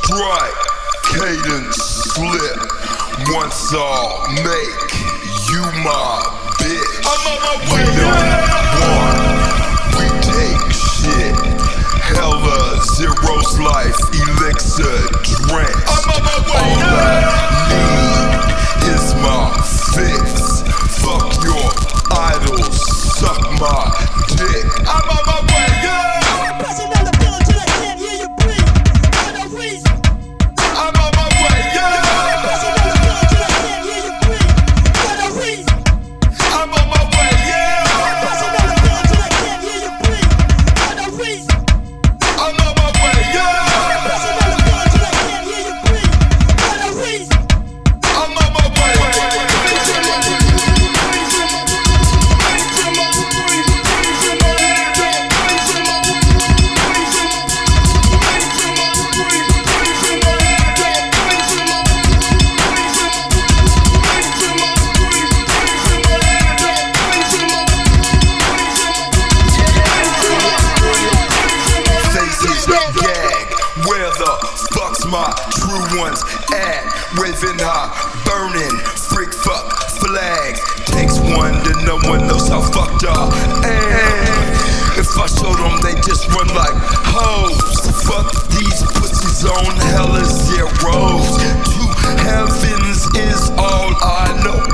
strike, cadence slip. Once all make you my bitch. I'm on my way. We don't want, we take shit. Hella zeros life, elixir drink. I'm on my way. All I need is my fix. Fuck your idols, suck my dick. I'm on my way. I'm pressing on the pillow till I can't hear you breathe. For no reason. I'm on my way. I'm pressing on the pillow till I can't hear you breathe. For no reason. I'm on my way. I'm pressing on the pillow till I can't hear you breathe. For no reason. I'm on my way. I'm pressing on the pillow till I can't hear you breathe. For no reason. I'm on my way. Faces gag, where the fuck's my true ones at? Waving high, burning, freak fuck flags. Takes one to know one knows how fucked I am. If I show them, they just run like hoes. Fuck these pussies on hella zeros. Two heavens is all I know.